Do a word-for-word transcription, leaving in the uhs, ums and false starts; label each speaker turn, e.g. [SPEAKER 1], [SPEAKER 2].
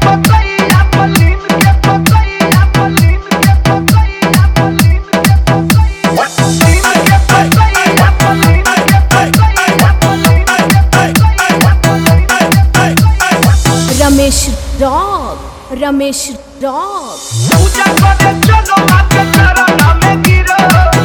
[SPEAKER 1] पतैया पलीन के पतैया पलीन के पतैया पलीन के पतैया पलीन के पतैया पलीन के पतैया।
[SPEAKER 2] रमेश रॉक रमेश रॉक
[SPEAKER 1] पूजा करे चलो आके चरण में गिरो।